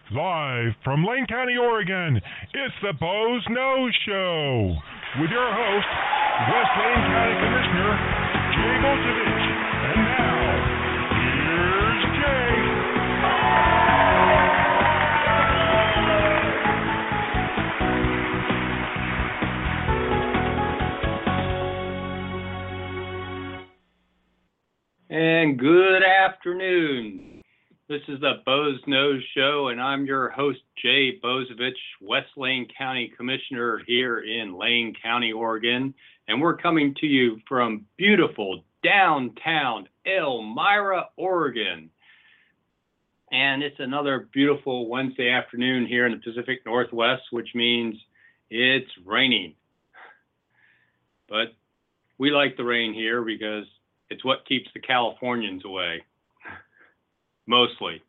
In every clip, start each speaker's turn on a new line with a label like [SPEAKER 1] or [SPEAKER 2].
[SPEAKER 1] Live from Lane County, Oregon, it's the Boze Noze Show with your host, West Lane County Commissioner Jay Bozovich. And now, here's
[SPEAKER 2] Jay. And good afternoon. This is the Boze Noze Show, and I'm your host, Jay Bozovich, West Lane County Commissioner here in Lane County, Oregon. And we're coming to you from beautiful downtown Elmira, Oregon. And it's another beautiful Wednesday afternoon here in the Pacific Northwest, which means it's raining. But we like the rain here because it's what keeps the Californians away. Mostly.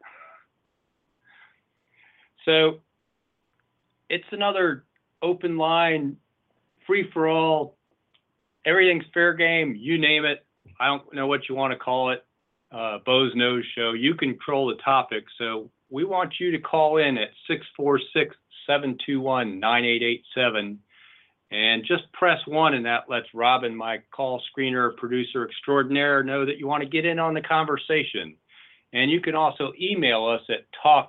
[SPEAKER 2] So it's another open line, free for all, everything's fair game, you name it. I don't know what you want to call it, Boze Noze Show. You control the topic. So we want you to call in at 646-721-9887 and just press 1, and that lets Robin, my call screener, producer extraordinaire, know that you want to get in on the conversation. And you can also email us at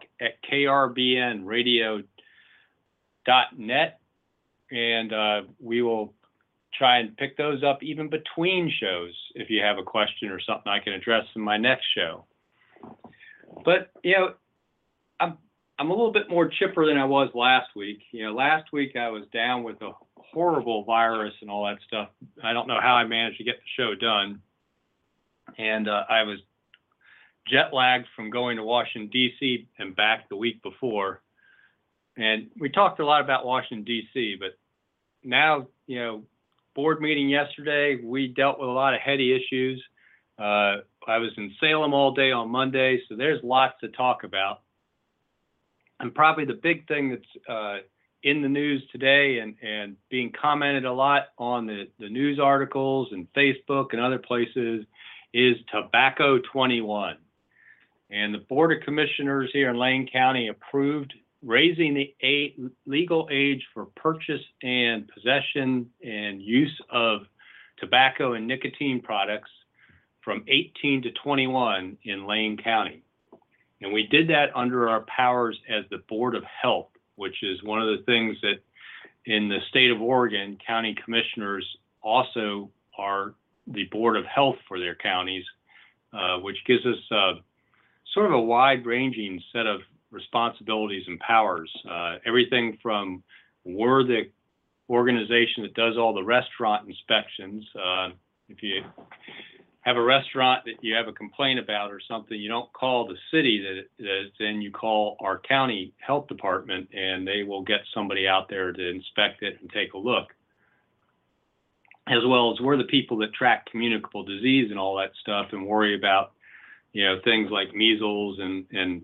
[SPEAKER 2] talk@krbnradio.net, and we will try and pick those up even between shows if you have a question or something I can address in my next show. But, you know, I'm a little bit more chipper than I was last week. You know, last week I was down with a horrible virus and all that stuff. I don't know how I managed to get the show done. And I was jet lagged from going to Washington, D.C. and back the week before. And we talked a lot about Washington, D.C., but now, you know, board meeting yesterday, we dealt with a lot of heady issues. I was in Salem all day on Monday, so there's lots to talk about. And probably the big thing that's in the news today and being commented a lot on the news articles and Facebook and other places is Tobacco 21. And the Board of Commissioners here in Lane County approved raising the legal age for purchase and possession and use of tobacco and nicotine products from 18 to 21 in Lane County. And we did that under our powers as the Board of Health, which is one of the things that in the state of Oregon, county commissioners also are the Board of Health for their counties, which gives us sort of a wide-ranging set of responsibilities and powers. Everything from we're the organization that does all the restaurant inspections. If you have a restaurant that you have a complaint about or something, you don't call the city that it's in, you call our county health department, and they will get somebody out there to inspect it and take a look. As well as we're the people that track communicable disease and all that stuff and worry about, you know, things like measles and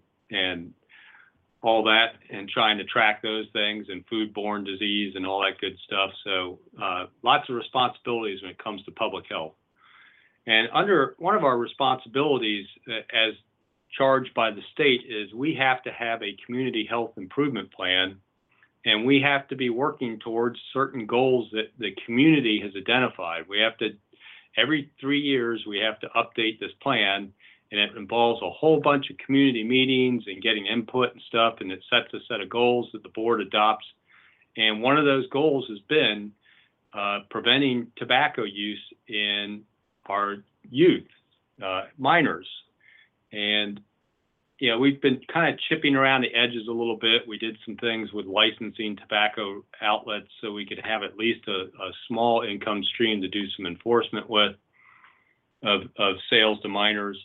[SPEAKER 2] all that, and trying to track those things and foodborne disease and all that good stuff. So lots of responsibilities when it comes to public health. And under one of our responsibilities as charged by the state is we have to have a community health improvement plan, and we have to be working towards certain goals that the community has identified. We have to, every 3 years, we have to update this plan, and it involves a whole bunch of community meetings and getting input and stuff, and it sets a set of goals that the board adopts. And one of those goals has been preventing tobacco use in our youth, minors. And, you know, we've been kind of chipping around the edges a little bit. We did some things with licensing tobacco outlets so we could have at least a small income stream to do some enforcement with of sales to minors.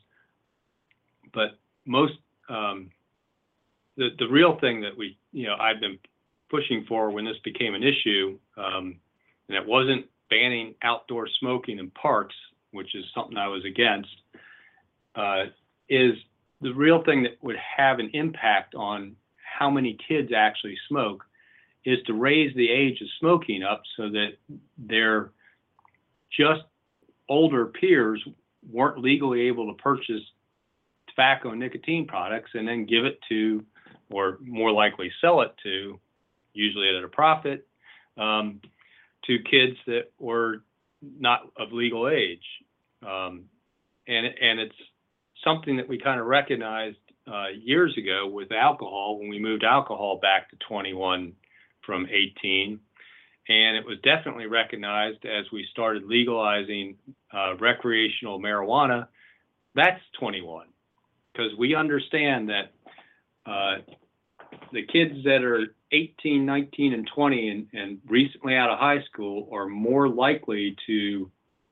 [SPEAKER 2] But most, the real thing that we, you know, I've been pushing for when this became an issue, and it wasn't banning outdoor smoking in parks, which is something I was against, is the real thing that would have an impact on how many kids actually smoke is to raise the age of smoking up so that their just older peers weren't legally able to purchase tobacco and nicotine products and then give it to or more likely sell it to, usually at a profit, to kids that were not of legal age. And it's something that we kind of recognized years ago with alcohol when we moved alcohol back to 21 from 18. And it was definitely recognized as we started legalizing recreational marijuana. That's 21, because we understand that the kids that are 18, 19, and 20 and recently out of high school are more likely to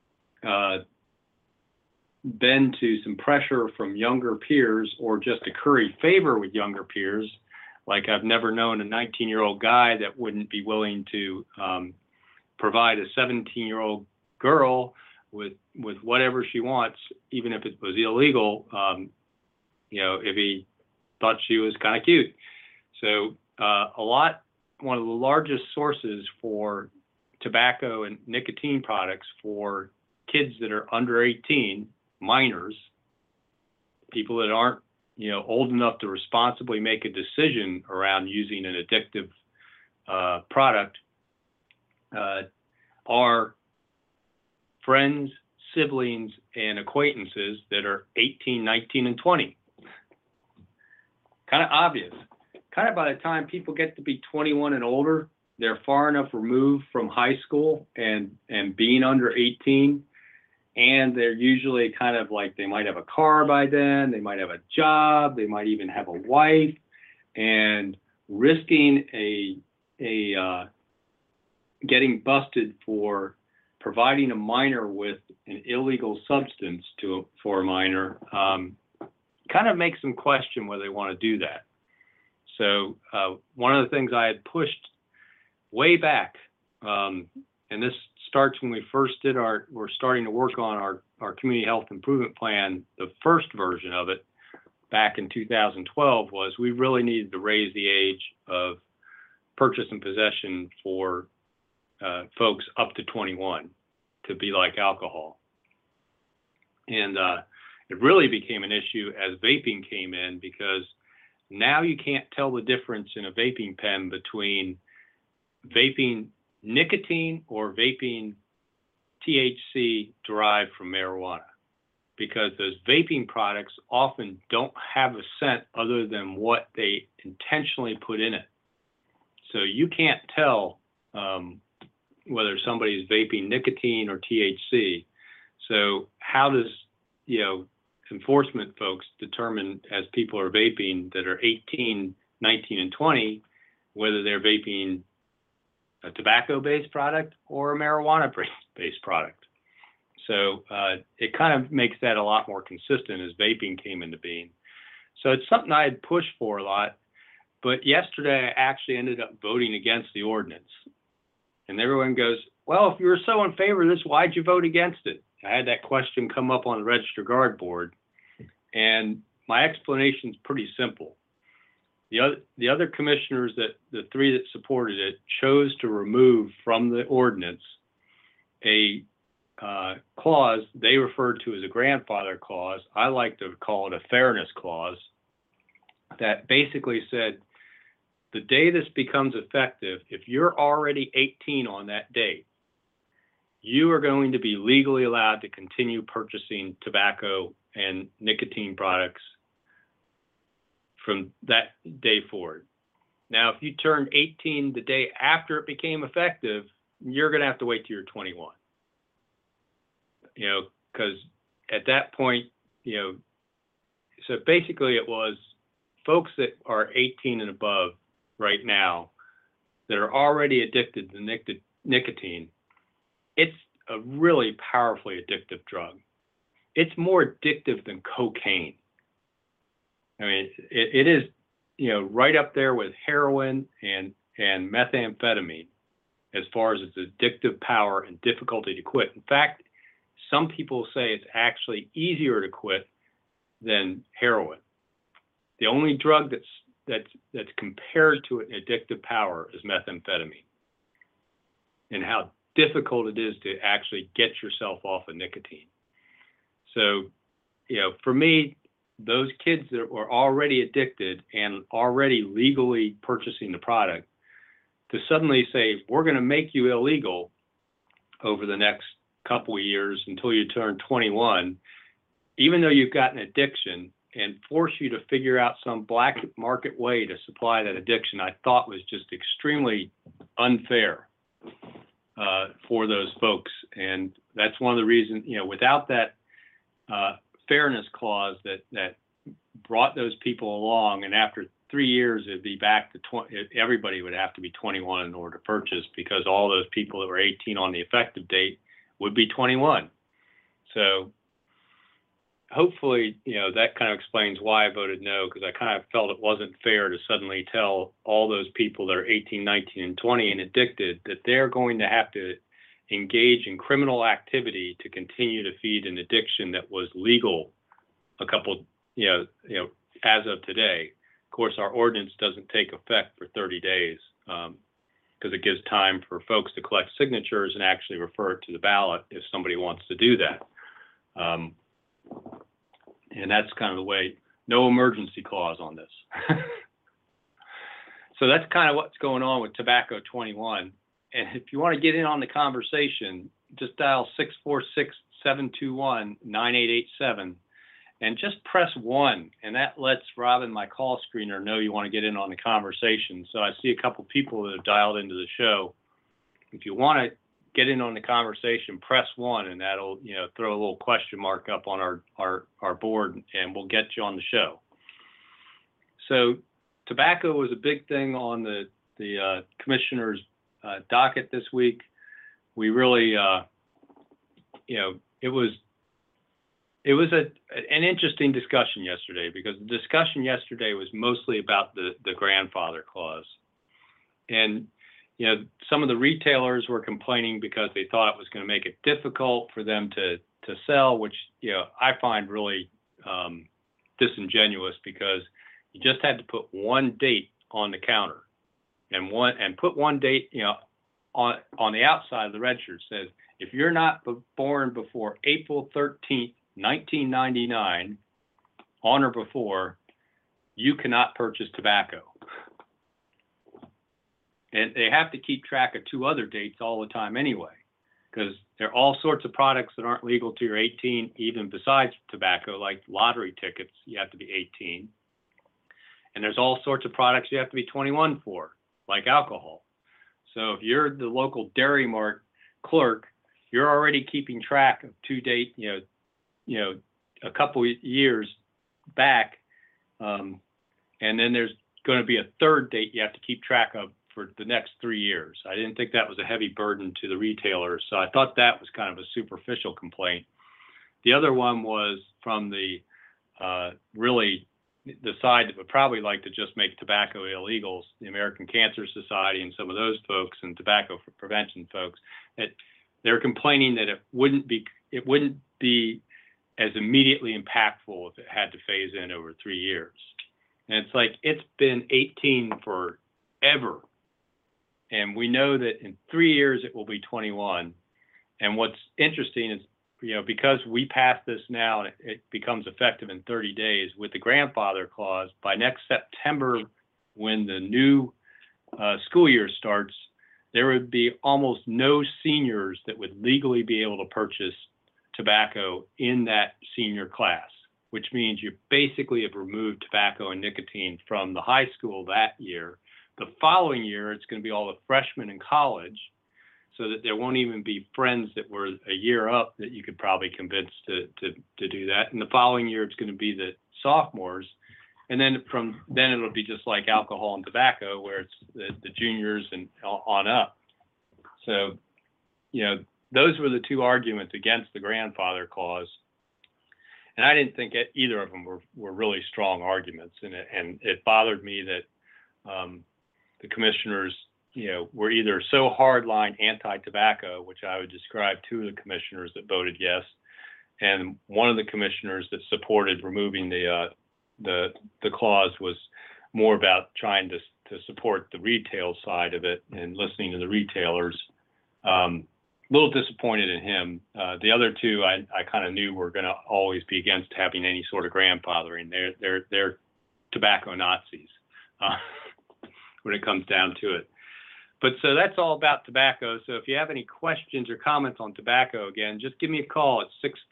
[SPEAKER 2] bend to some pressure from younger peers or just to curry favor with younger peers. Like, I've never known a 19-year-old guy that wouldn't be willing to provide a 17-year-old girl with whatever she wants, even if it was illegal, if he thought she was kind of cute. So one of the largest sources for tobacco and nicotine products for kids that are under 18, minors, people that aren't old enough to responsibly make a decision around using an addictive product, are friends, siblings, and acquaintances that are 18, 19, and 20. Kind of obvious. Kind of by the time people get to be 21 and older, they're far enough removed from high school and being under 18. And they're usually kind of like, they might have a car by then, they might have a job, they might even have a wife, and risking getting busted for providing a minor with an illegal substance for a minor kind of makes them question whether they want to do that. So one of the things I had pushed way back, and this starts when we first we're starting to work on our community health improvement plan, the first version of it back in 2012, was we really needed to raise the age of purchase and possession for folks up to 21 to be like alcohol. And it really became an issue as vaping came in, because now you can't tell the difference in a vaping pen between vaping nicotine or vaping THC derived from marijuana, because those vaping products often don't have a scent other than what they intentionally put in it. So you can't tell whether somebody's vaping nicotine or THC. So how does enforcement folks determine, as people are vaping that are 18, 19, and 20, whether they're vaping a tobacco-based product or a marijuana-based product? So it kind of makes that a lot more consistent as vaping came into being. So it's something I had pushed for a lot, but yesterday I actually ended up voting against the ordinance. And everyone goes, well, if you were so in favor of this, why'd you vote against it? I had that question come up on the Register Guard board, and my explanation is pretty simple. The other commissioners, the three that supported it, chose to remove from the ordinance a clause they referred to as a grandfather clause. I like to call it a fairness clause, that basically said, the day this becomes effective, if you're already 18 on that date, you are going to be legally allowed to continue purchasing tobacco and nicotine products from that day forward. Now, if you turned 18 the day after it became effective, you're going to have to wait till you're 21. Because at that point, so basically it was folks that are 18 and above right now that are already addicted to nicotine. It's a really powerfully addictive drug. It's more addictive than cocaine. I mean, it is, right up there with heroin and methamphetamine as far as its addictive power and difficulty to quit. In fact, some people say it's actually easier to quit than heroin. The only drug that's compared to an addictive power is methamphetamine, and how difficult it is to actually get yourself off of nicotine. So, for me, those kids that were already addicted and already legally purchasing the product to suddenly say, we're going to make you illegal over the next couple of years until you turn 21, even though you've got an addiction, and force you to figure out some black market way to supply that addiction, I thought was just extremely unfair for those folks. And that's one of the reasons, without that fairness clause that brought those people along, and after 3 years, it'd be back to 20, everybody would have to be 21 in order to purchase, because all those people that were 18 on the effective date would be 21. So hopefully, that kind of explains why I voted no, because I kind of felt it wasn't fair to suddenly tell all those people that are 18, 19, and 20 and addicted that they're going to have to engage in criminal activity to continue to feed an addiction that was legal a couple, as of today. Of course, our ordinance doesn't take effect for 30 days because it gives time for folks to collect signatures and actually refer it to the ballot if somebody wants to do that. And that's kind of the way, no emergency clause on this. So that's kind of what's going on with Tobacco 21. And if you want to get in on the conversation, just dial 646-721-9887 and just press 1. And that lets Robin, my call screener, know you want to get in on the conversation. So I see a couple people that have dialed into the show. If you want to get in on the conversation, press 1, and that'll, throw a little question mark up on our board, and we'll get you on the show. So tobacco was a big thing on the commissioner's docket this week. We really, it was an interesting discussion yesterday, because the discussion yesterday was mostly about the grandfather clause. And some of the retailers were complaining because they thought it was going to make it difficult for them to sell, which, I find really disingenuous, because you just had to put one date on the counter and put one date, on the outside of the register. It says, if you're not born before April 13th, 1999, on or before, you cannot purchase tobacco. And they have to keep track of 2 other dates all the time anyway, because there are all sorts of products that aren't legal till you're 18, even besides tobacco, like lottery tickets, you have to be 18. And there's all sorts of products you have to be 21 for, like alcohol. So if you're the local Dairy Mart clerk, you're already keeping track of 2 dates, a couple years back. And then there's going to be a 3rd date you have to keep track of for the next 3 years. I didn't think that was a heavy burden to the retailers, so I thought that was kind of a superficial complaint. The other one was from the really the side that would probably like to just make tobacco illegal, the American Cancer Society and some of those folks and tobacco prevention folks, that they're complaining that it wouldn't be as immediately impactful if it had to phase in over 3 years. And it's like, it's been 18 forever. And we know that in 3 years it will be 21. And what's interesting is, because we pass this now, it becomes effective in 30 days with the grandfather clause. By next September, when the new school year starts, there would be almost no seniors that would legally be able to purchase tobacco in that senior class, which means you basically have removed tobacco and nicotine from the high school that year. The following year, it's going to be all the freshmen in college, so that there won't even be friends that were a year up that you could probably convince to do that. And the following year, it's going to be the sophomores. And then from then it'll be just like alcohol and tobacco, where it's the juniors and on up. So, those were the 2 arguments against the grandfather clause. And I didn't think either of them were really strong arguments. And it bothered me that the commissioners, were either so hardline anti-tobacco, which I would describe 2 of the commissioners that voted yes, and one of the commissioners that supported removing the clause was more about trying to support the retail side of it and listening to the retailers. little disappointed in him. The other two, I kind of knew were going to always be against having any sort of grandfathering. They're tobacco Nazis when it comes down to it. But so that's all about tobacco. So if you have any questions or comments on tobacco, again, just give me a call at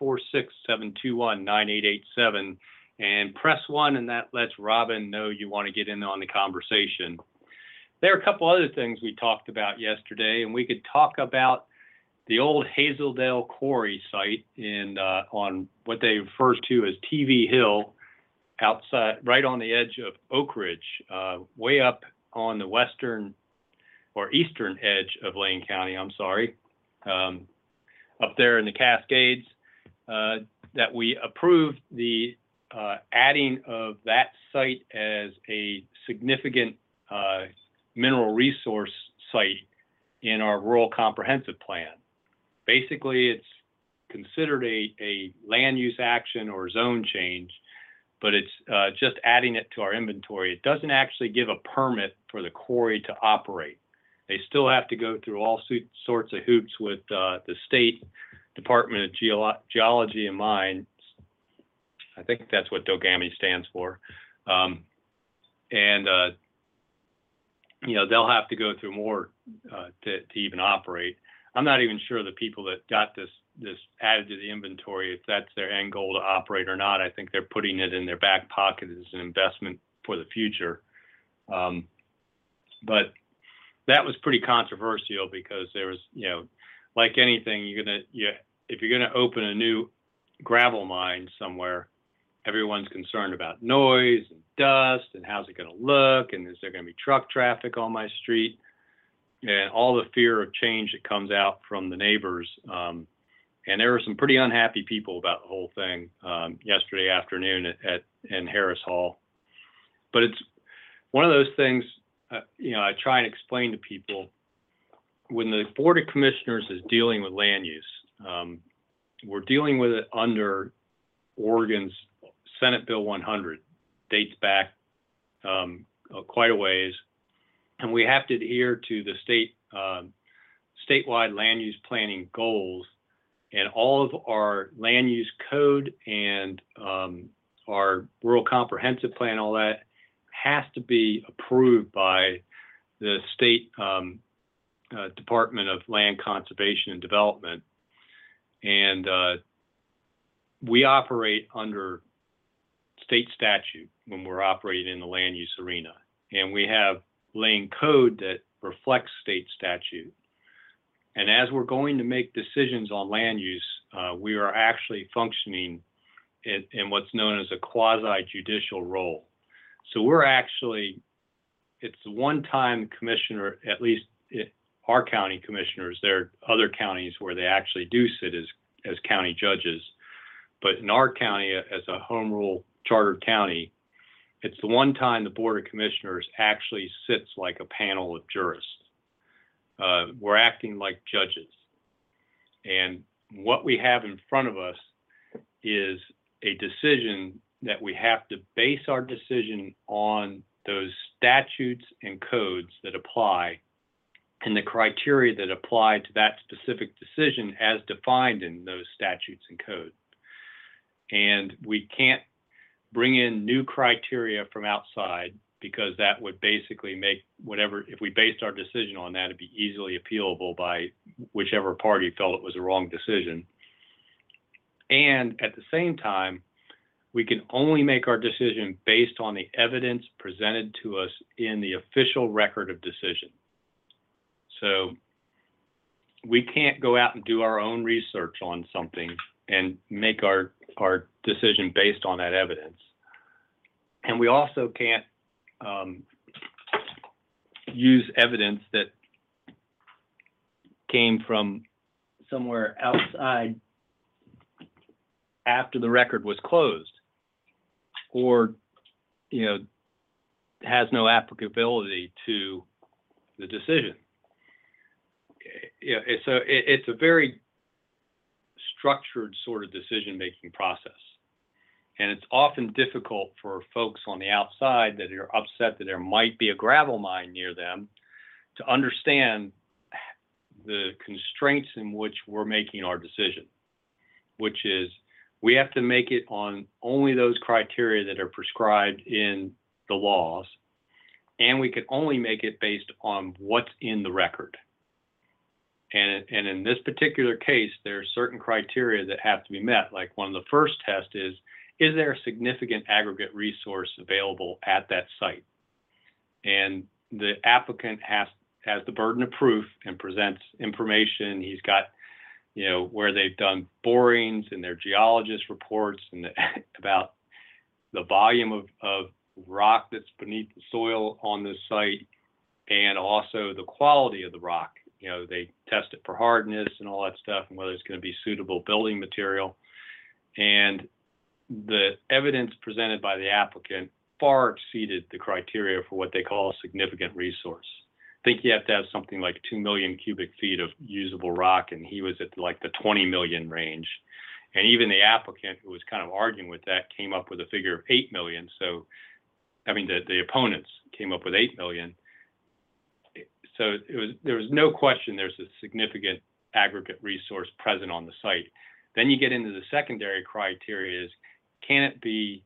[SPEAKER 2] 646-721-9887 and press 1, and that lets Robin know you want to get in on the conversation. There are a couple other things we talked about yesterday, and we could talk about the old Hazeldale Quarry site on what they refer to as TV Hill, outside, right on the edge of Oak Ridge, way up on the western or eastern edge of Lane County, up there in the Cascades, that we approved the adding of that site as a significant mineral resource site in our rural comprehensive plan. Basically, it's considered a land use action or zone change, but it's just adding it to our inventory. It doesn't actually give a permit for the quarry to operate. They still have to go through all sorts of hoops with the State Department of Geology and Mines. I think that's what DOGAMI stands for. They'll have to go through more to even operate. I'm not even sure the people that got this added to the inventory, if that's their end goal to operate or not. I think they're putting it in their back pocket as an investment for the future. But that was pretty controversial because there was, like anything, if you're gonna open a new gravel mine somewhere, everyone's concerned about noise and dust and how's it gonna look and is there gonna be truck traffic on my street and all the fear of change that comes out from the neighbors. And there were some pretty unhappy people about the whole thing yesterday afternoon in Harris Hall. But it's one of those things, I try and explain to people, when the Board of Commissioners is dealing with land use, we're dealing with it under Oregon's Senate Bill 100, dates back quite a ways, and we have to adhere to the statewide land use planning goals, and all of our land use code and our rural comprehensive plan, all that has to be approved by the State Department of Land Conservation and Development. And we operate under state statute when we're operating in the land use arena. And we have Lane code that reflects state statute. And as we're going to make decisions on land use, we are actually functioning in what's known as a quasi-judicial role. So we're actually, it's the one time commissioner, at least our county commissioners, there are other counties where they actually do sit as county judges. But in our county, as a home rule chartered county, it's the one time the Board of Commissioners actually sits like a panel of jurists. We're acting like judges. And what we have in front of us is a decision that we have to base our decision on those statutes and codes that apply and the criteria that apply to that specific decision as defined in those statutes and code. And we can't bring in new criteria from outside, because that would basically make whatever, if we based our decision on that, it'd be easily appealable by whichever party felt it was a wrong decision. And at the same time, we can only make our decision based on the evidence presented to us in the official record of decision. So we can't go out and do our own research on something and make our decision based on that evidence. And we also can't use evidence that came from somewhere outside after the record was closed, or has no applicability to the decision. So it's a very structured sort of decision-making process. And it's often difficult for folks on the outside that are upset that there might be a gravel mine near them to understand the constraints in which we're making our decision, which is we have to make it on only those criteria that are prescribed in the laws, and we can only make it based on what's in the record. And in this particular case, there are certain criteria that have to be met. Like one of the first tests is there a significant aggregate resource available at that site? And the applicant has the burden of proof and presents information. He's got, where they've done borings and their geologist reports and about the volume of rock that's beneath the soil on this site, and also the quality of the rock. They test it for hardness and all that stuff, and whether it's going to be suitable building material. And the evidence presented by the applicant far exceeded the criteria for what they call a significant resource. I think you have to have something like 2 million cubic feet of usable rock, and he was at like the 20 million range. And even the applicant, who was kind of arguing with that, came up with a figure of 8 million. So, the opponents came up with 8 million. So there was no question there's a significant aggregate resource present on the site. Then you get into the secondary criteria is, can it be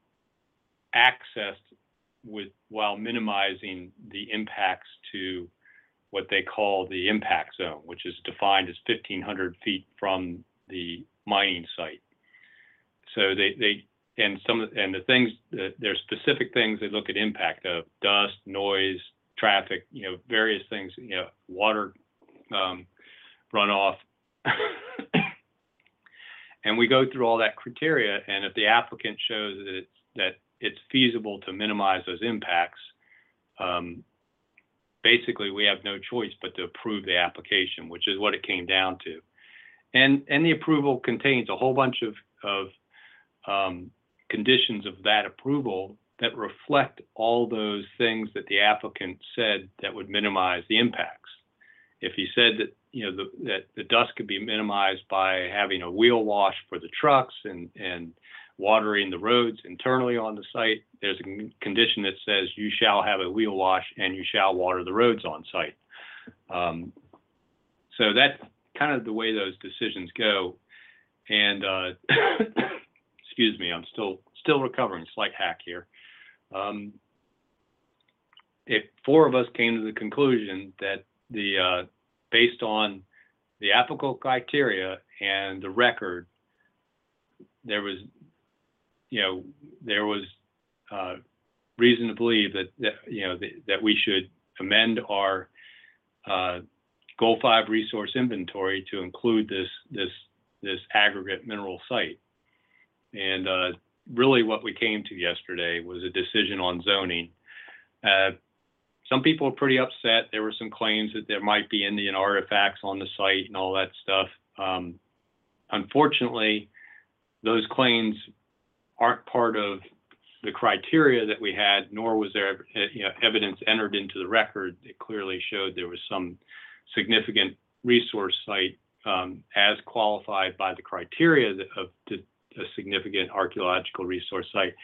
[SPEAKER 2] accessed while minimizing the impacts to what they call the impact zone, which is defined as 1,500 feet from the mining site. So there's specific things they look at impact of: dust, noise, traffic, various things, water runoff. And we go through all that criteria, and if the applicant shows that it's feasible to minimize those impacts, basically we have no choice but to approve the application, which is what it came down to. And the approval contains a whole bunch of conditions of that approval that reflect all those things that the applicant said that would minimize the impacts. If he said that that the dust could be minimized by having a wheel wash for the trucks and watering the roads internally on the site, there's a condition that says you shall have a wheel wash and you shall water the roads on site. So that's kind of the way those decisions go. And excuse me, I'm still recovering, slight hack here. If 4 of us came to the conclusion that based on the applicable criteria and the record, there was reason to believe that we should amend our Goal 5 resource inventory to include this aggregate mineral site. And really what we came to yesterday was a decision on zoning. Some people are pretty upset. There were some claims that there might be Indian artifacts on the site and all that stuff. Unfortunately, those claims aren't part of the criteria that we had, nor was there evidence entered into the record that clearly showed there was some significant resource site as qualified by the criteria of a significant archaeological resource site.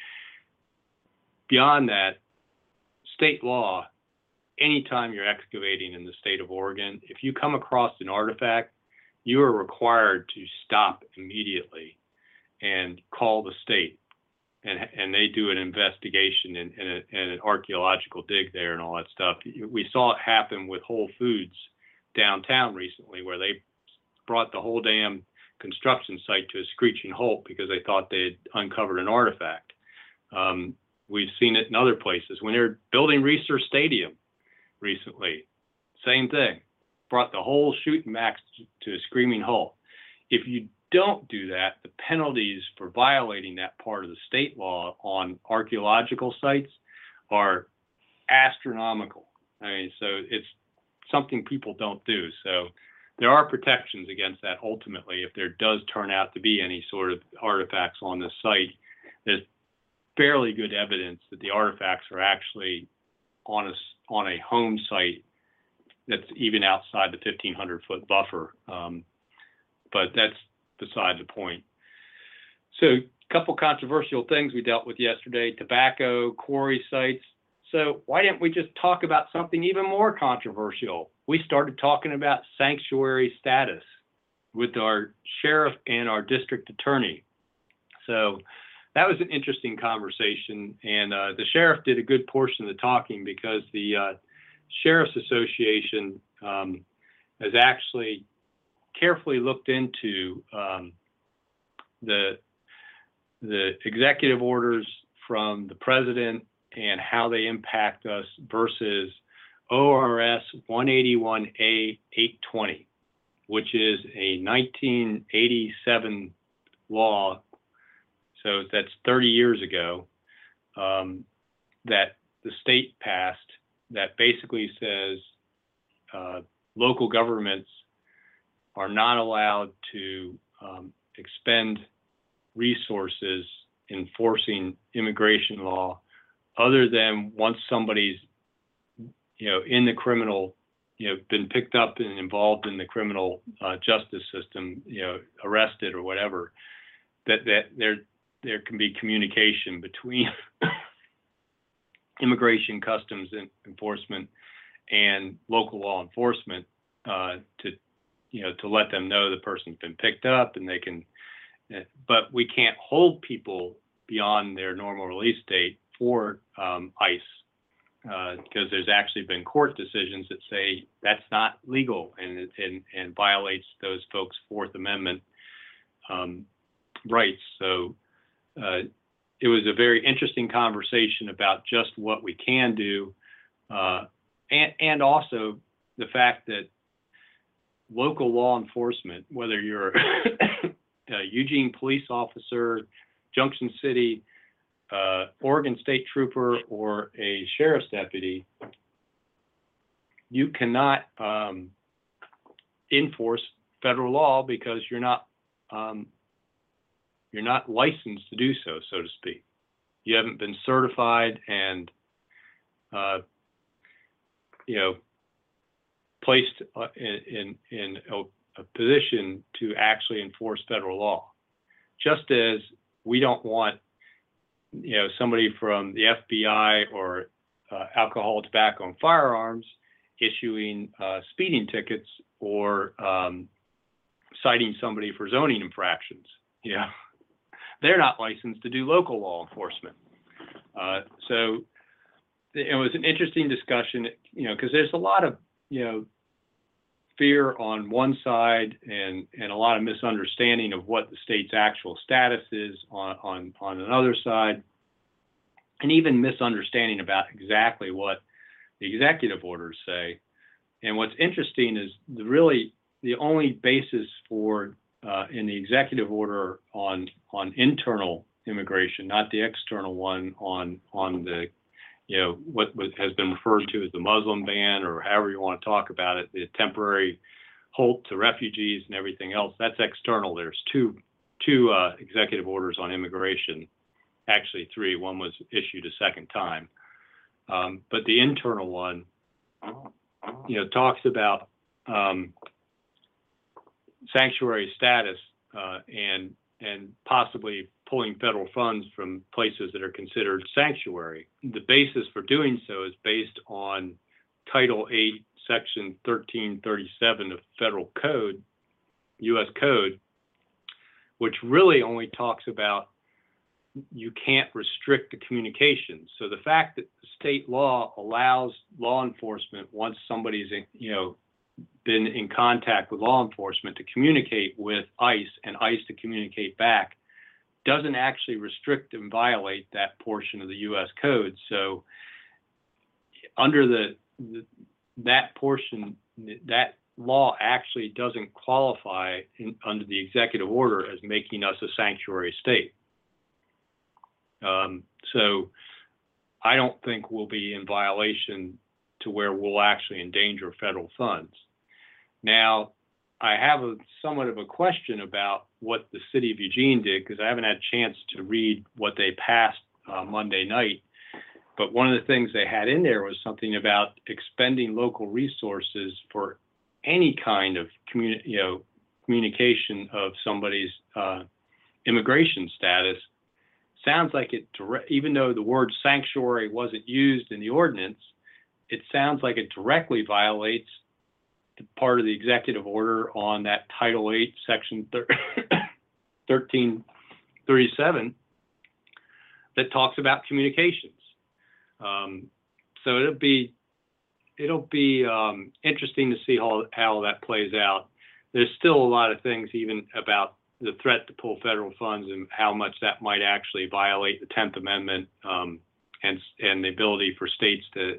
[SPEAKER 2] Beyond that, state law, anytime you're excavating in the state of Oregon, if you come across an artifact, you are required to stop immediately and call the state. And they do an investigation and an archaeological dig there and all that stuff. We saw it happen with Whole Foods downtown recently, where they brought the whole damn construction site to a screeching halt because they thought they had uncovered an artifact. We've seen it in other places. When they're building Reser Stadium recently, same thing. Brought the whole shooting match to a screaming halt. If you don't do that, the penalties for violating that part of the state law on archaeological sites are astronomical. So it's something people don't do. So there are protections against that ultimately if there does turn out to be any sort of artifacts on the site. There's fairly good evidence that the artifacts are actually on a home site that's even outside the 1,500-foot buffer. But that's beside the point. So a couple controversial things we dealt with yesterday: tobacco, quarry sites. So why didn't we just talk about something even more controversial? We started talking about sanctuary status with our sheriff and our district attorney. So that was an interesting conversation, and the sheriff did a good portion of the talking because the Sheriff's Association has actually carefully looked into the executive orders from the president and how they impact us versus ORS 181A 820, which is a 1987 law. So that's 30 years ago, that the state passed, that basically says local governments are not allowed to expend resources enforcing immigration law other than once somebody's, in the criminal, been picked up and involved in the criminal justice system, arrested or whatever, that there can be communication between immigration customs enforcement and local law enforcement to let them know the person's been picked up, and they can, but we can't hold people beyond their normal release date for ICE because there's actually been court decisions that say that's not legal and violates those folks' Fourth Amendment rights. So it was a very interesting conversation about just what we can do, and also the fact that local law enforcement, whether you're a Eugene police officer, Junction City, Oregon State Trooper, or a sheriff's deputy, you cannot enforce federal law because you're not licensed to do so, so to speak. You haven't been certified and placed in a position to actually enforce federal law. Just as we don't want somebody from the FBI or alcohol, tobacco, and firearms issuing speeding tickets or citing somebody for zoning infractions. They're not licensed to do local law enforcement. So it was an interesting discussion, because there's a lot of, fear on one side and a lot of misunderstanding of what the state's actual status is on another side, and even misunderstanding about exactly what the executive orders say. And what's interesting is the only basis for in the executive order on internal immigration, not the external one on the what has been referred to as the Muslim ban, or however you want to talk about it, the temporary halt to refugees and everything else. That's external. There's two executive orders on immigration, actually three. One was issued a second time, but the internal one, talks about sanctuary status and possibly pulling federal funds from places that are considered sanctuary. The basis for doing so is based on Title 8, Section 1337 of Federal Code, U.S. Code, which really only talks about you can't restrict the communications. So the fact that the state law allows law enforcement, once somebody's been in contact with law enforcement, to communicate with ICE and ICE to communicate back, doesn't actually restrict and violate that portion of the U.S. Code. So under that portion, that law actually doesn't qualify under the executive order as making us a sanctuary state. So I don't think we'll be in violation to where we'll actually endanger federal funds. Now, I have somewhat of a question about what the city of Eugene did, because I haven't had a chance to read what they passed Monday night. But one of the things they had in there was something about expending local resources for any kind of communication of somebody's immigration status, sounds like even though the word sanctuary wasn't used in the ordinance, it sounds like it directly violates the part of the executive order on that Title 8, Section 1337 that talks about communications. So it'll be interesting to see how that plays out. There's still a lot of things even about the threat to pull federal funds and how much that might actually violate the 10th Amendment and the ability for states to,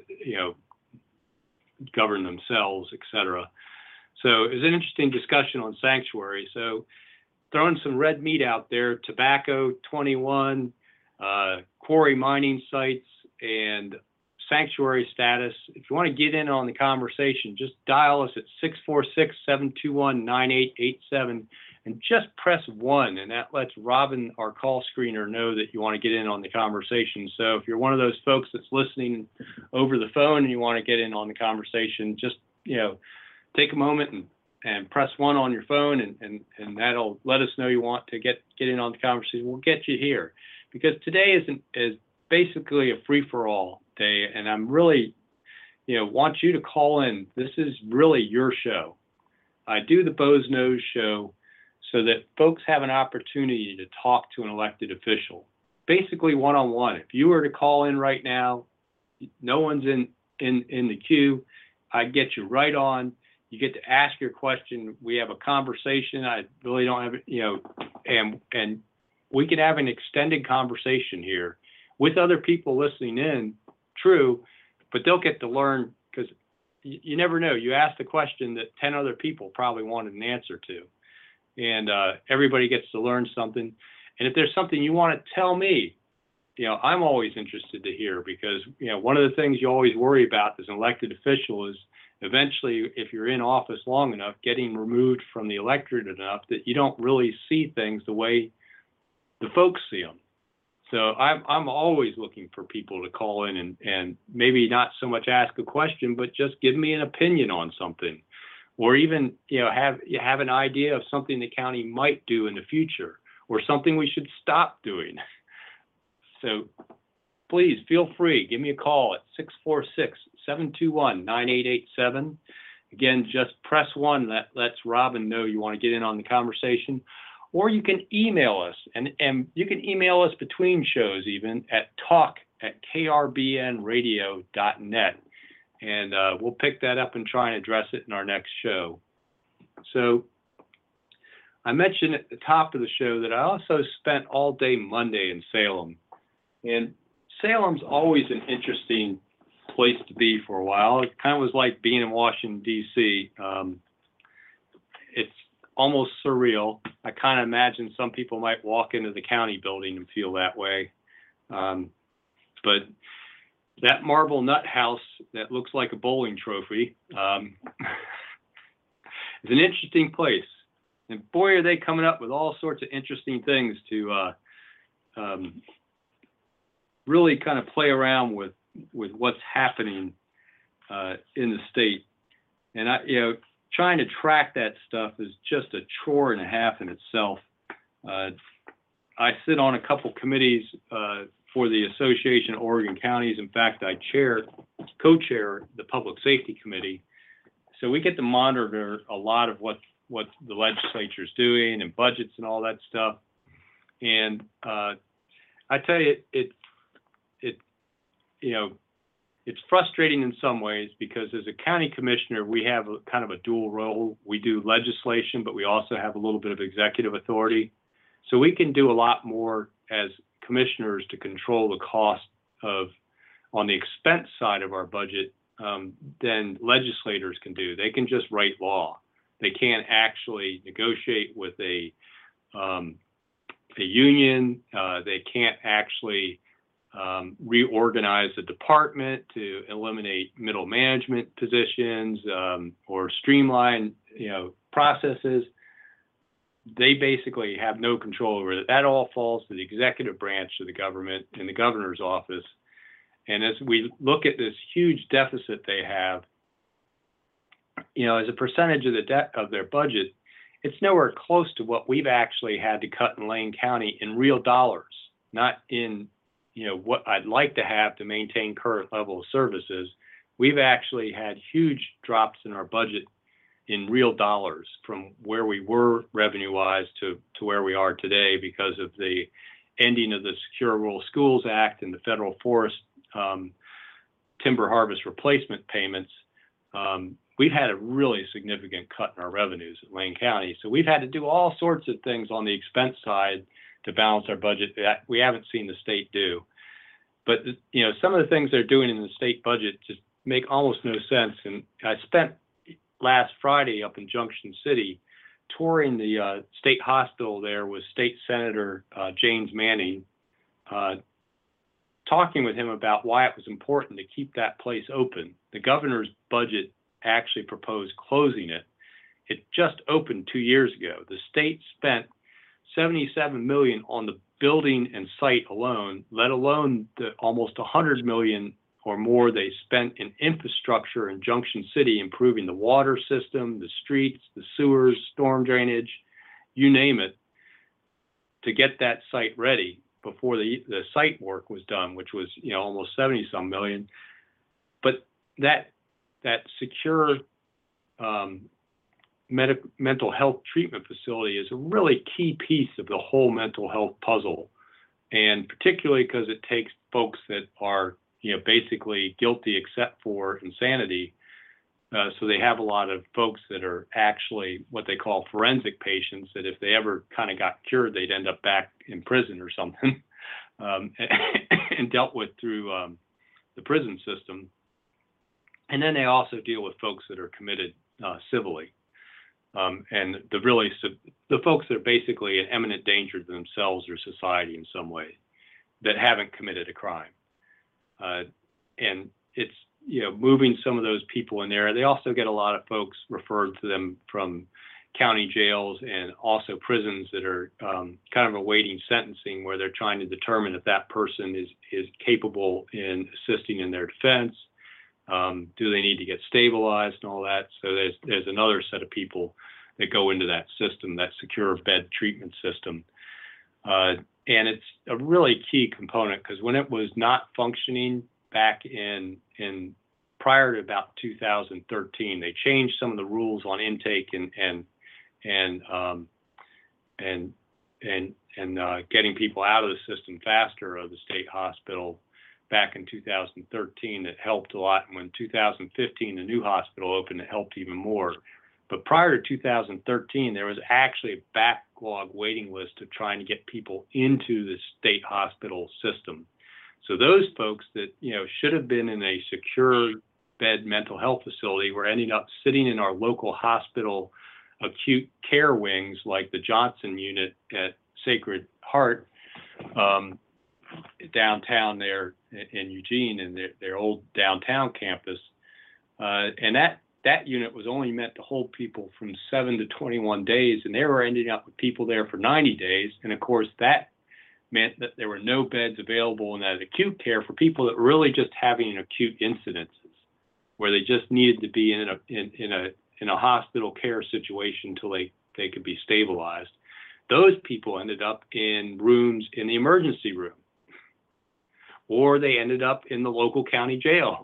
[SPEAKER 2] govern themselves, et cetera. So it was an interesting discussion on sanctuary. So throwing some red meat out there, tobacco 21, quarry mining sites, and sanctuary status. If you want to get in on the conversation, just dial us at 646-721-9887 and just press 1, and that lets Robin, our call screener, know that you want to get in on the conversation. So if you're one of those folks that's listening over the phone and you want to get in on the conversation, just take a moment and press 1 on your phone, and that'll let us know you want to get in on the conversation. We'll get you here, because today is basically a free-for-all day, and I'm really want you to call in. This is really your show. I do the Bo's Nose show so that folks have an opportunity to talk to an elected official, basically one-on-one. If you were to call in right now, no one's in the queue. I get you right on. You get to ask your question. We have a conversation. I really don't have and we can have an extended conversation here with other people listening in. True, but they'll get to learn, because you never know. You ask the question that 10 other people probably wanted an answer to, and everybody gets to learn something. And if there's something you want to tell me, I'm always interested to hear, because one of the things you always worry about as an elected official is eventually, if you're in office long enough, getting removed from the electorate enough that you don't really see things the way the folks see them. So I'm always looking for people to call in and maybe not so much ask a question, but just give me an opinion on something, or even have an idea of something the county might do in the future, or something we should stop doing. So please feel free. Give me a call at 646-721-9887. Again, just press 1. That lets Robin know you want to get in on the conversation. Or you can email us, and you can email us between shows even at talk@krbnradio.net. And we'll pick that up and try and address it in our next show. So I mentioned at the top of the show that I also spent all day Monday in Salem. And Salem's always an interesting place to be for a while. It kind of was like being in Washington, D.C. It's almost surreal. I kind of imagine some people might walk into the county building and feel that way. But that marble nut house that looks like a bowling trophy is an interesting place. And boy, are they coming up with all sorts of interesting things to really kind of play around with what's happening in the state. And trying to track that stuff is just a chore and a half in itself. I sit on a couple committees for the Association of Oregon Counties. In fact, I co-chair the Public Safety Committee. So we get to monitor a lot of what the legislature is doing and budgets and all that stuff. And I tell you, it's frustrating in some ways, because as a county commissioner, we have kind of a dual role. We do legislation, but we also have a little bit of executive authority. So we can do a lot more as commissioners to control the cost on the expense side of our budget than legislators can do. They can just write law. They can't actually negotiate with a union. They can't actually reorganize the department to eliminate middle management positions or streamline processes. They basically have no control over it. That all falls to the executive branch of the government in the governor's office. And as we look at this huge deficit they have, as a percentage of of their budget, it's nowhere close to what we've actually had to cut in Lane County in real dollars. not in, what I'd like to have to maintain current level of services. We've actually had huge drops in our budget in real dollars from where we were revenue-wise to where we are today because of the ending of the Secure Rural Schools Act and the federal forest timber harvest replacement payments. We've had a really significant cut in our revenues at Lane County. So we've had to do all sorts of things on the expense side to balance our budget that we haven't seen the state do. But, some of the things they're doing in the state budget just make almost no sense. And I spent last Friday up in Junction City touring the state hospital there with State Senator James Manning, talking with him about why it was important to keep that place open. The governor's budget actually proposed closing it. It just opened 2 years ago. The state spent $77 million on the building and site alone, let alone the almost $100 million or more they spent in infrastructure in Junction City, improving the water system, the streets, the sewers, storm drainage, you name it, to get that site ready before the site work was done, which was almost 70-some million. But that secure mental health treatment facility is a really key piece of the whole mental health puzzle, and particularly because it takes folks that are basically guilty except for insanity. So they have a lot of folks that are actually what they call forensic patients, that if they ever kind of got cured, they'd end up back in prison or something, and dealt with through the prison system. And then they also deal with folks that are committed civilly. And the folks that are basically an imminent danger to themselves or society in some way that haven't committed a crime. And it's, moving some of those people in there. They also get a lot of folks referred to them from county jails and also prisons that are kind of awaiting sentencing, where they're trying to determine if that person is capable in assisting in their defense. Do they need to get stabilized and all that? So there's another set of people that go into that system, that secure bed treatment system. And it's a really key component, because when it was not functioning back in prior to about 2013, they changed some of the rules on intake and getting people out of the system faster of the state hospital back in 2013. That helped a lot. And when 2015, the new hospital opened, it helped even more. But prior to 2013, there was actually a backlog waiting list of trying to get people into the state hospital system. So those folks that, should have been in a secure bed mental health facility were ending up sitting in our local hospital acute care wings, like the Johnson unit at Sacred Heart downtown there in Eugene, and their old downtown campus. And that unit was only meant to hold people from 7 to 21 days, and they were ending up with people there for 90 days. And of course, that meant that there were no beds available in that acute care for people that were really just having acute incidences, where they just needed to be in a hospital care situation until they could be stabilized. Those people ended up in rooms in the emergency room, or they ended up in the local county jail,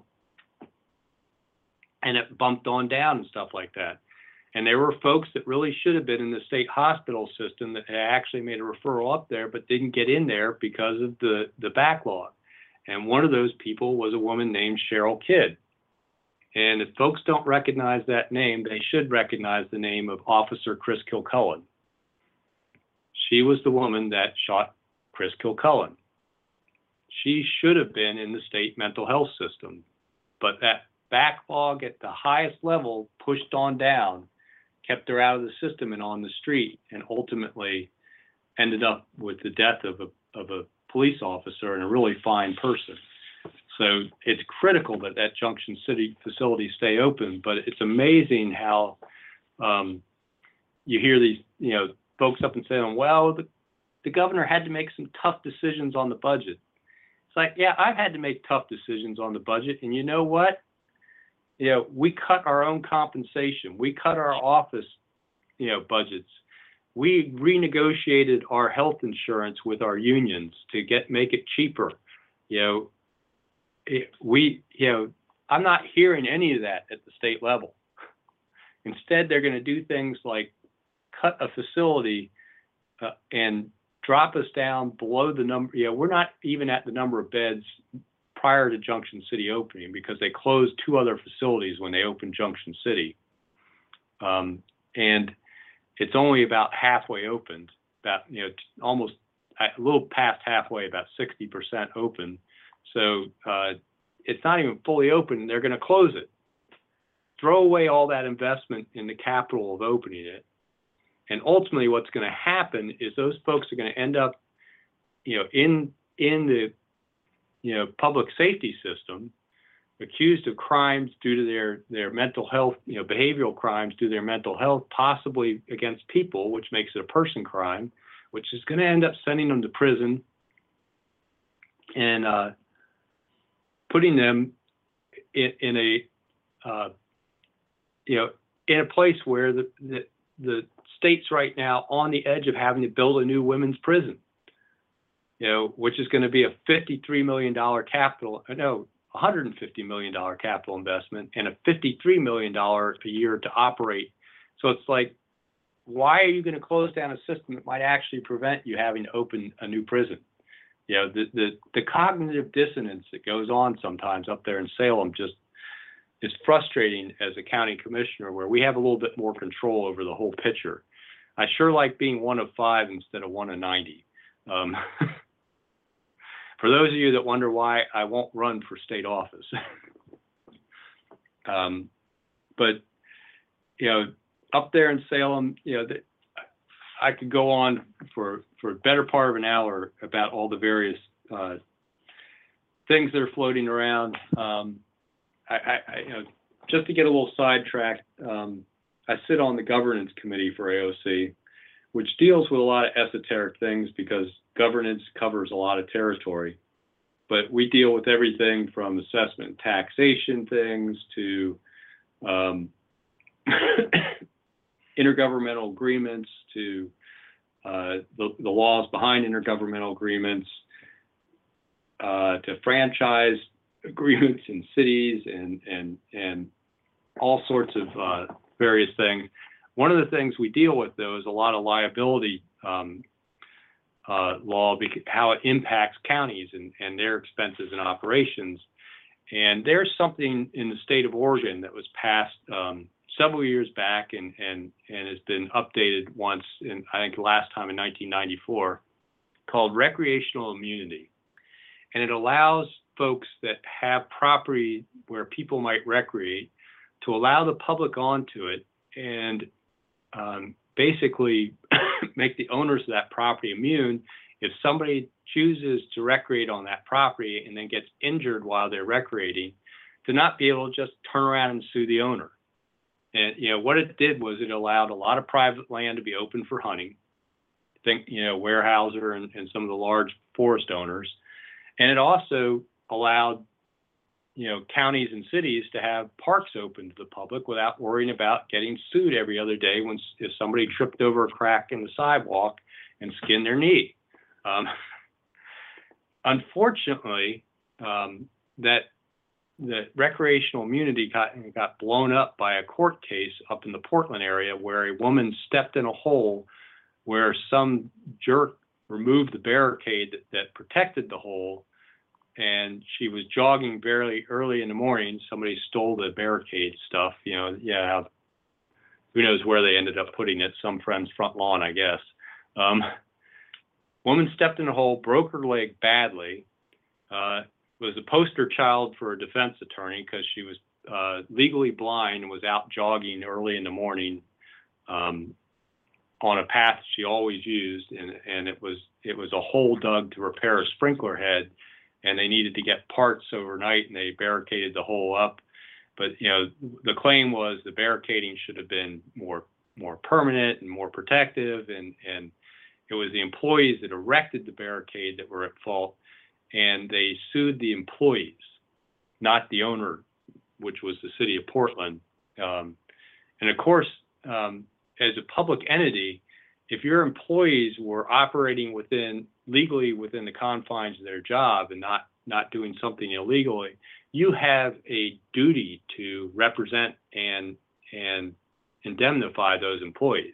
[SPEAKER 2] and it bumped on down and stuff like that. And there were folks that really should have been in the state hospital system that had actually made a referral up there, but didn't get in there because of the backlog. And one of those people was a woman named Cheryl Kidd. And if folks don't recognize that name, they should recognize the name of Officer Chris Kilcullen. She was the woman that shot Chris Kilcullen. She should have been in the state mental health system, but that backlog at the highest level pushed on down, kept her out of the system and on the street, and ultimately ended up with the death of a police officer and a really fine person. So it's critical that Junction City facility stay open, but it's amazing how you hear these, folks up and saying, well, the governor had to make some tough decisions on the budget. It's like, yeah, I've had to make tough decisions on the budget, and you know what? We cut our own compensation. We cut our office, budgets. we renegotiated our health insurance with our unions to make it cheaper. I'm not hearing any of that at the state level. Instead, they're going to do things like cut a facility and drop us down below the number. We're not even at the number of beds prior to Junction City opening, because they closed 2 other facilities when they opened Junction City. And it's only about halfway opened, about, almost a little past halfway, about 60% open. So it's not even fully open. They're going to close it. Throw away all that investment in the capital of opening it. And ultimately what's going to happen is those folks are going to end up, in the, public safety system, accused of crimes due to their mental health, behavioral crimes due to their mental health, possibly against people, which makes it a person crime, which is going to end up sending them to prison and putting them in a place where the state's right now on the edge of having to build a new women's prison, which is going to be a $53 million $150 million capital investment and a $53 million a year to operate. So it's like, why are you going to close down a system that might actually prevent you having to open a new prison? The cognitive dissonance that goes on sometimes up there in Salem just is frustrating as a county commissioner, where we have a little bit more control over the whole picture. I sure like being 1 of 5 instead of 1 of 90. For those of you that wonder why I won't run for state office, but up there in Salem, I could go on for a better part of an hour about all the various things that are floating around. Just to get a little sidetracked, I sit on the governance committee for AOC, which deals with a lot of esoteric things because governance covers a lot of territory. But we deal with everything from assessment and taxation things to intergovernmental agreements to the laws behind intergovernmental agreements, to franchise agreements in cities and all sorts of various things. One of the things we deal with, though, is a lot of liability law, how it impacts counties and their expenses and operations. And there's something in the state of Oregon that was passed several years back and has been updated once, I think last time in 1994, called recreational immunity. And it allows folks that have property where people might recreate to allow the public onto it and basically make the owners of that property immune if somebody chooses to recreate on that property and then gets injured while they're recreating, to not be able to just turn around and sue the owner. And what it did was it allowed a lot of private land to be open for hunting. Think Weyerhaeuser and some of the large forest owners, and it also allowed counties and cities to have parks open to the public without worrying about getting sued every other day if somebody tripped over a crack in the sidewalk and skinned their knee. Unfortunately, that recreational immunity got blown up by a court case up in the Portland area where a woman stepped in a hole where some jerk removed the barricade that protected the hole. And she was jogging very early in the morning. Somebody stole the barricade stuff. Who knows where they ended up putting it? Some friend's front lawn, I guess. Woman stepped in a hole, broke her leg badly. Was a poster child for a defense attorney because she was legally blind and was out jogging early in the morning on a path she always used, and it was a hole dug to repair a sprinkler head. And they needed to get parts overnight, and they barricaded the hole up. But the claim was the barricading should have been more permanent and more protective, and it was the employees that erected the barricade that were at fault, and they sued the employees, not the owner, which was the city of Portland. And of course, as a public entity, if your employees were operating legally within the confines of their job and not doing something illegally, you have a duty to represent and indemnify those employees.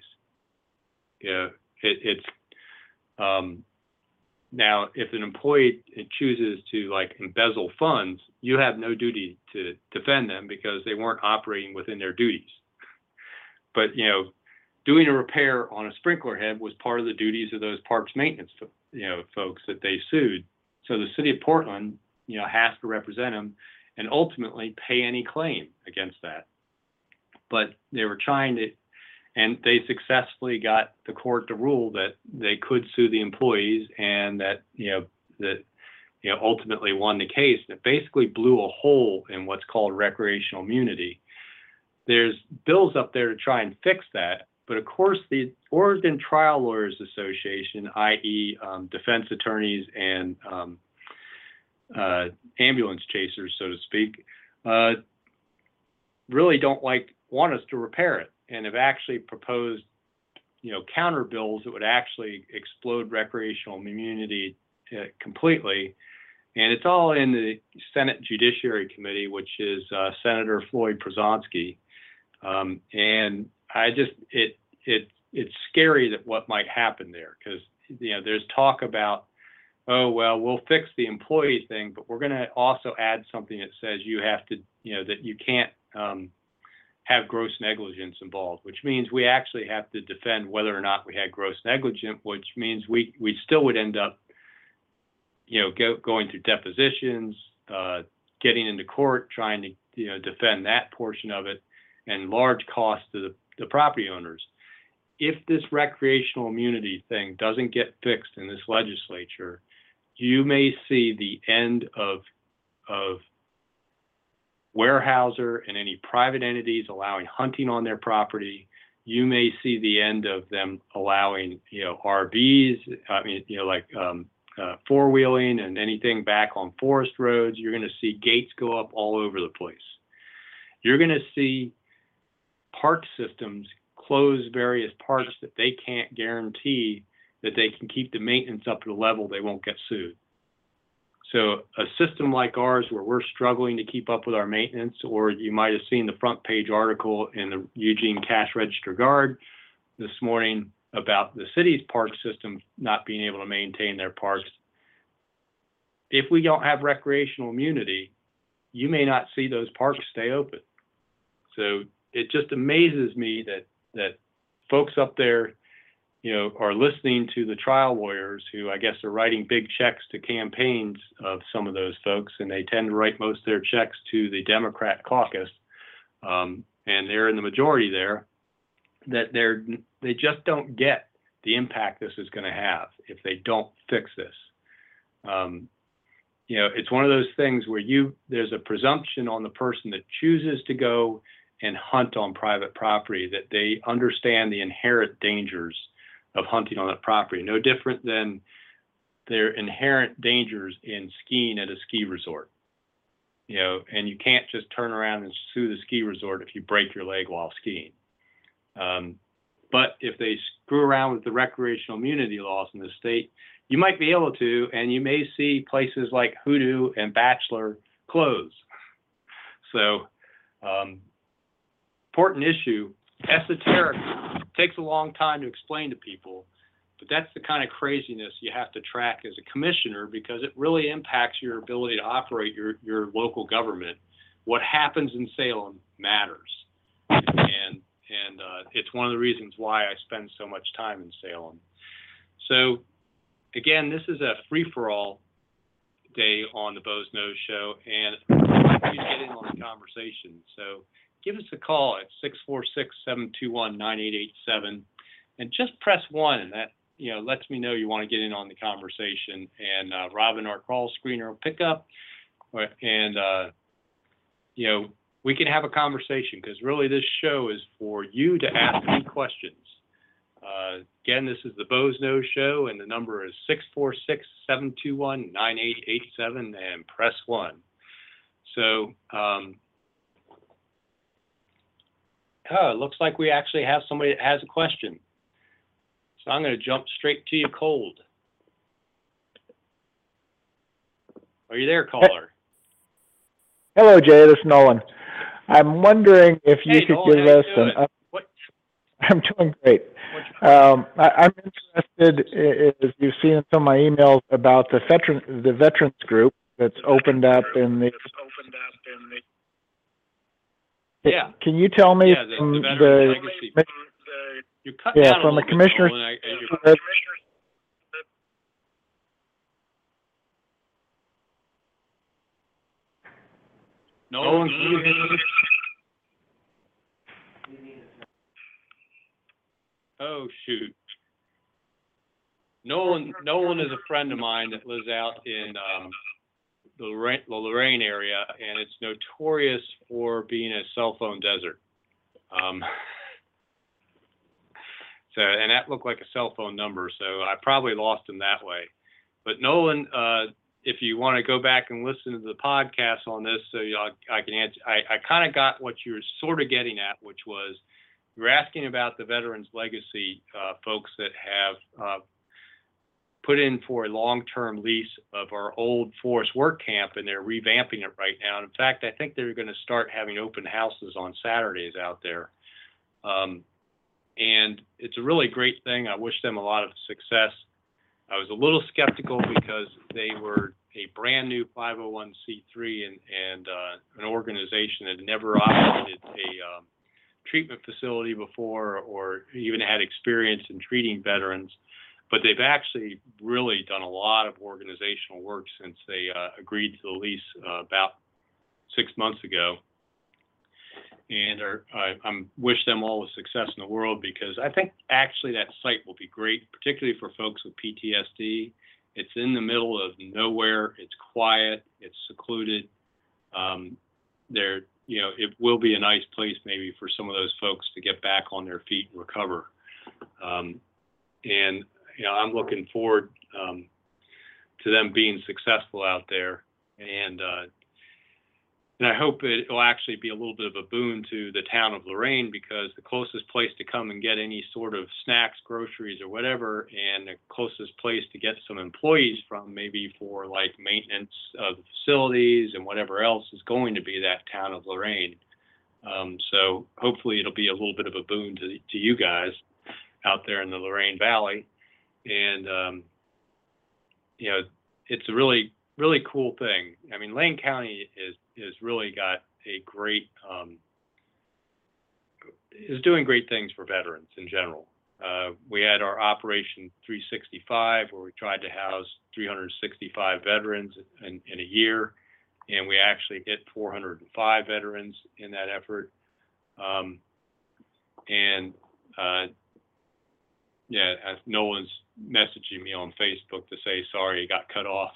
[SPEAKER 2] Now, if an employee chooses to like embezzle funds, you have no duty to defend them because they weren't operating within their duties. But doing a repair on a sprinkler head was part of the duties of those parks maintenance folks that they sued. So the city of Portland has to represent them and ultimately pay any claim against that. But they were trying to, and they successfully got the court to rule that they could sue the employees, and that ultimately won the case. And it basically blew a hole in what's called recreational immunity. There's bills up there to try and fix that, but of course the Oregon Trial Lawyers Association, i.e. Defense attorneys and ambulance chasers, so to speak, really don't want us to repair it, and have actually proposed counter bills that would actually explode recreational immunity completely. And it's all in the Senate Judiciary Committee, which is Senator Floyd Przonski. And it's scary that what might happen there, because there's talk about, oh well, we'll fix the employee thing, but we're going to also add something that says you have to, that you can't have gross negligence involved, which means we actually have to defend whether or not we had gross negligence, which means we still would end up going through depositions, getting into court, trying to defend that portion of it, and large costs to the property owners. If this recreational immunity thing doesn't get fixed in this legislature, you may see the end of Weyerhaeuser and any private entities allowing hunting on their property. You may see the end of them allowing RVs, four-wheeling and anything back on forest roads. You're going to see gates go up all over the place. You're going to see park systems close various parks that they can't guarantee that they can keep the maintenance up to the level they won't get sued. So a system like ours, where we're struggling to keep up with our maintenance, or you might have seen the front page article in the Eugene Cash Register Guard this morning about the city's park system not being able to maintain their parks. If we don't have recreational immunity, you may not see those parks stay open. So it just amazes me that folks up there, are listening to the trial lawyers, who I guess are writing big checks to campaigns of some of those folks, and they tend to write most of their checks to the Democrat caucus, and they're in the majority there, that they just don't get the impact this is going to have if they don't fix this. It's one of those things where there's a presumption on the person that chooses to go and hunt on private property that they understand the inherent dangers of hunting on that property, no different than their inherent dangers in skiing at a ski resort. And you can't just turn around and sue the ski resort if you break your leg while skiing. But if they screw around with the recreational immunity laws in the state, you might be able to, and you may see places like Hoodoo and Bachelor close. So, important issue, esoteric, takes a long time to explain to people, but that's the kind of craziness you have to track as a commissioner, because it really impacts your ability to operate your local government. What happens in Salem matters. And it's one of the reasons why I spend so much time in Salem. So again, this is a free-for-all day on the Boze Noze Show, and I'd like you to get in on the conversation. So give us a call at 646-721-9887, and just press 1, and that lets me know you want to get in on the conversation. And Robin, our call screener, will pick up, and we can have a conversation, because really this show is for you to ask me questions. Again, this is the Boze Noze Show, and the number is 646-721-9887, and press 1. So it looks like we actually have somebody that has a question. So I'm going to jump straight to you cold. Are you there, caller?
[SPEAKER 3] Hello, Jay. This is Nolan. I'm wondering if you
[SPEAKER 2] Hey,
[SPEAKER 3] could
[SPEAKER 2] Nolan,
[SPEAKER 3] give
[SPEAKER 2] how you
[SPEAKER 3] us
[SPEAKER 2] doing?
[SPEAKER 3] I'm doing great. I'm interested, as you've seen in some of my emails, about the veterans group that's opened up in the.
[SPEAKER 2] Yeah.
[SPEAKER 3] Can you tell me
[SPEAKER 2] Yeah, the Veterans Legacy. You're cutting out a
[SPEAKER 3] from
[SPEAKER 2] little
[SPEAKER 3] the commissioner's.
[SPEAKER 2] bit, Nolan. Nolan, can you hear me? Oh, shoot. Nolan is a friend of mine that lives out in the Lorain area, and it's notorious for being a cell phone desert. And that looked like a cell phone number, so I probably lost him that way. But Nolan, if you want to go back and listen to the podcast on this, so I can answer. I kind of got what you were sort of getting at, which was you're asking about the Veterans Legacy folks that have put in for a long-term lease of our old Forest Work Camp, and they're revamping it right now. And in fact, I think they're going to start having open houses on Saturdays out there. And it's a really great thing. I wish them a lot of success. I was a little skeptical because they were a brand new 501c3 and an organization that had never operated a treatment facility before or even had experience in treating veterans. But they've actually really done a lot of organizational work since they agreed to the lease about 6 months ago. And I wish them all the success in the world, because I think actually that site will be great, particularly for folks with PTSD. It's in the middle of nowhere. It's quiet. It's secluded. It will be a nice place maybe for some of those folks to get back on their feet and recover. I'm looking forward to them being successful out there, and I hope it will actually be a little bit of a boon to the town of Lorain, because the closest place to come and get any sort of snacks, groceries, or whatever, and the closest place to get some employees from, maybe for like maintenance of the facilities and whatever else, is going to be that town of Lorain. So hopefully it'll be a little bit of a boon to you guys out there in the Lorain Valley. And, it's a really, really cool thing. I mean, Lane County is really got a great, is doing great things for veterans in general. We had our Operation 365, where we tried to house 365 veterans in a year, and we actually hit 405 veterans in that effort. Nolan's messaging me on Facebook to say sorry he got cut off.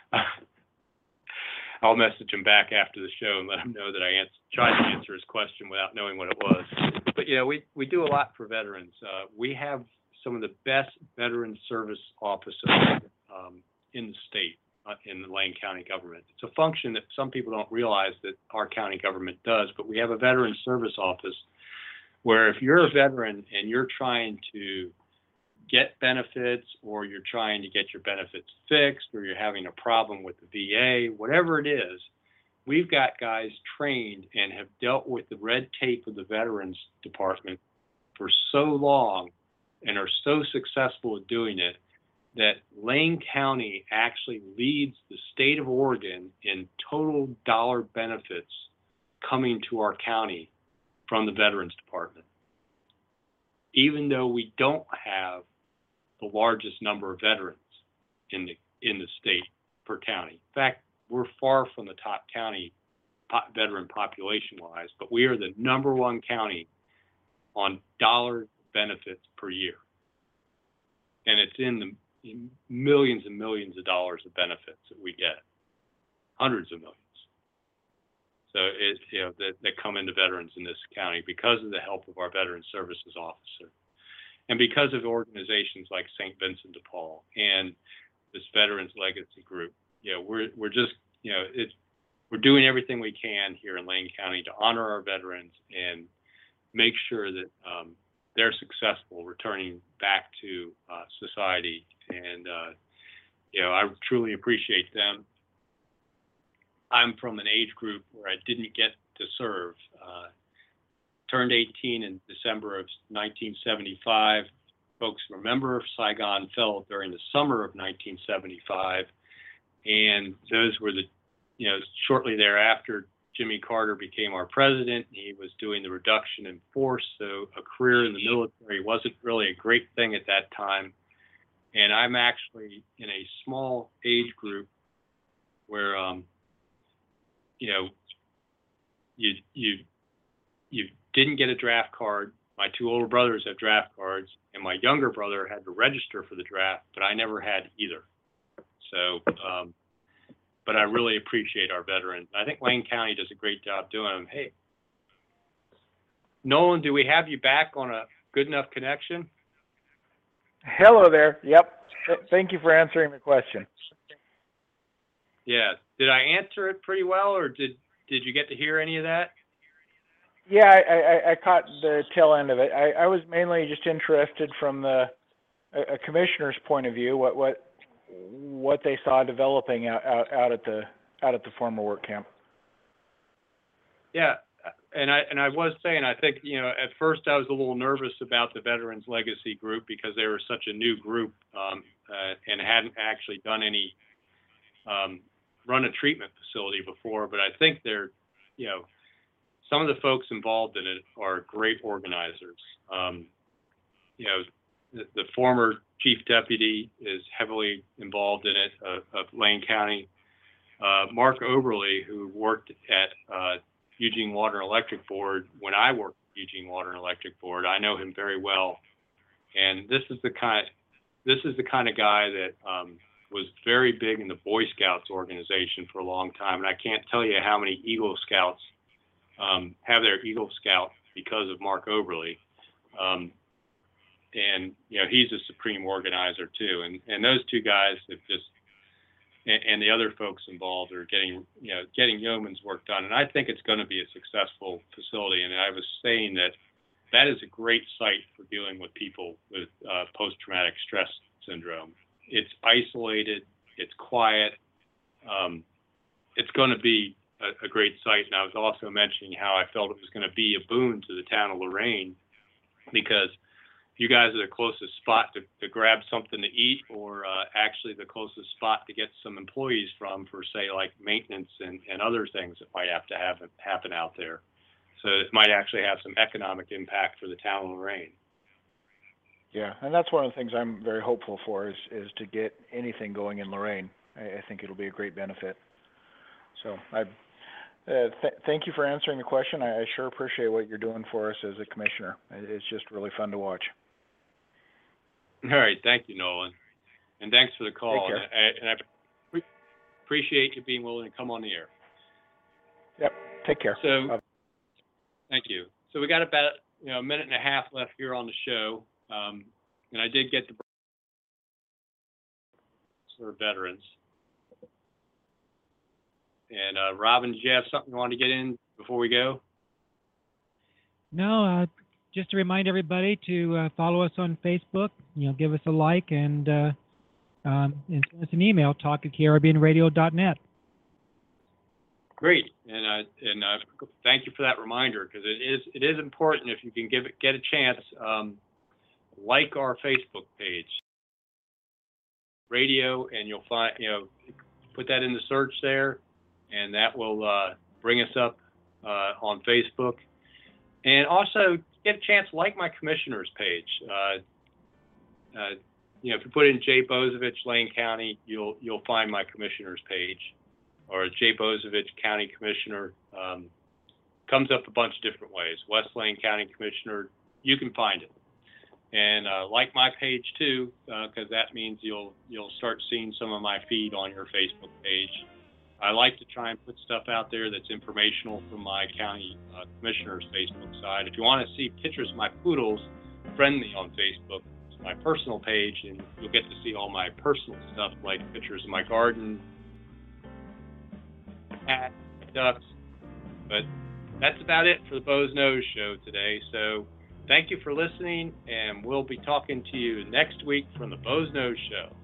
[SPEAKER 2] I'll message him back after the show and let him know that I tried to answer his question without knowing what it was. But we do a lot for veterans. We have some of the best veteran service officers in the state, in the Lane County government. It's a function that some people don't realize that our county government does, but we have a veteran service office where if you're a veteran and you're trying to get benefits, or you're trying to get your benefits fixed, or you're having a problem with the VA, whatever it is, we've got guys trained and have dealt with the red tape of the Veterans Department for so long and are so successful at doing it that Lane County actually leads the state of Oregon in total dollar benefits coming to our county from the Veterans Department, even though we don't have the largest number of veterans in the state per county. In fact, we're far from the top county veteran population-wise, but we are the number one county on dollar benefits per year. And it's in millions and millions of dollars of benefits that we get, hundreds of millions. So that come into veterans in this county because of the help of our Veteran Services Officer. And because of organizations like St. Vincent de Paul and this Veterans Legacy Group, we're just, we're doing everything we can here in Lane County to honor our veterans and make sure that they're successful returning back to society. And, I truly appreciate them. I'm from an age group where I didn't get to serve. Turned 18 in December of 1975. Folks remember Saigon fell during the summer of 1975. And those were shortly thereafter, Jimmy Carter became our president. He was doing the reduction in force, so a career in the military wasn't really a great thing at that time. And I'm actually in a small age group where, you didn't get a draft card. My two older brothers have draft cards, and my younger brother had to register for the draft, but I never had either. So, but I really appreciate our veterans. I think Lane County does a great job doing them. Hey, Nolan, do we have you back on a good enough connection?
[SPEAKER 3] Hello there. Yep. Thank you for answering the question.
[SPEAKER 2] Yeah. Did I answer it pretty well, or did you get to hear any of that?
[SPEAKER 3] Yeah, I caught the tail end of it. I was mainly just interested from a commissioner's point of view, what they saw developing out at the former work camp.
[SPEAKER 2] Yeah, and I was saying, I think, at first I was a little nervous about the Veterans Legacy group because they were such a new group and hadn't actually done any run a treatment facility before. But I think they're, some of the folks involved in it are great organizers. The former chief deputy is heavily involved in it of Lane County. Mark Oberle, who worked at Eugene Water and Electric Board when I worked at Eugene Water and Electric Board, I know him very well. And this is the kind of guy that was very big in the Boy Scouts organization for a long time. And I can't tell you how many Eagle Scouts have their Eagle Scout because of Mark Oberle. And, he's a supreme organizer too. And those two guys have just, and the other folks involved are getting yeoman's work done. And I think it's going to be a successful facility. And I was saying that is a great site for dealing with people with post-traumatic stress syndrome. It's isolated, it's quiet. It's going to be a great site. And I was also mentioning how I felt it was going to be a boon to the town of Lorain, because you guys are the closest spot to grab something to eat, or actually the closest spot to get some employees from for, say, like maintenance and other things that might have to happen out there. So it might actually have some economic impact for the town of Lorain.
[SPEAKER 3] Yeah, and that's one of the things I'm very hopeful for is to get anything going in Lorain. I think it'll be a great benefit. So thank you for answering the question. I sure appreciate what you're doing for us as a commissioner. It's just really fun to watch.
[SPEAKER 2] All right. Thank you, Nolan. And thanks for the call.
[SPEAKER 3] Take care.
[SPEAKER 2] And I appreciate you being willing to come on the air.
[SPEAKER 3] Yep. Take care.
[SPEAKER 2] So, thank you. So we got about a minute and a half left here on the show. And I did get the for veterans. And Robin, did you have something you want to get in before we go?
[SPEAKER 4] No, just to remind everybody to follow us on Facebook. Give us a like and send us an email, talk@caribbeanradio.net.
[SPEAKER 2] Great, and thank you for that reminder, because it is important. If you can get a chance, like our Facebook page, radio, and you'll find put that in the search there, and that will bring us up on Facebook. And also get a chance to like my commissioner's page. If you put in Jay Bozovich, Lane County, you'll find my commissioner's page, or Jay Bozovich County Commissioner. Comes up a bunch of different ways. West Lane County Commissioner, you can find it. And like my page too, because that means you'll start seeing some of my feed on your Facebook page. I like to try and put stuff out there that's informational from my county commissioner's Facebook side. If you want to see pictures of my poodles, friend me on Facebook. It's my personal page, and you'll get to see all my personal stuff, like pictures of my garden, cat, ducks. But that's about it for the Bo's Nose Show today. So Thank you for listening, and we'll be talking to you next week from the Bows Nose Show.